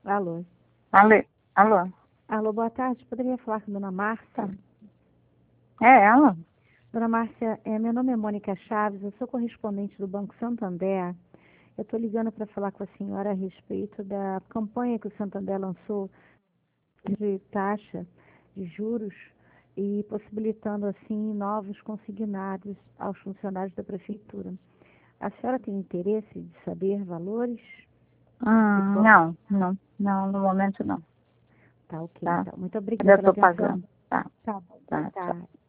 Alô. Alô? Alô? Alô, boa tarde. Poderia falar com a dona Márcia? É ela? Dona Márcia, meu nome é Mônica Chaves, eu sou correspondente do Banco Santander. Eu estou ligando para falar com a senhora a respeito da campanha que o Santander lançou de taxa de juros e possibilitando, assim, novos consignados aos funcionários da prefeitura. A senhora tem interesse de saber valores? E Não, no momento não, Tá ok, tá? então. Muito obrigada Eu pela estou atenção. pagando, tá, Tá bom, boa tá, tchau. tarde.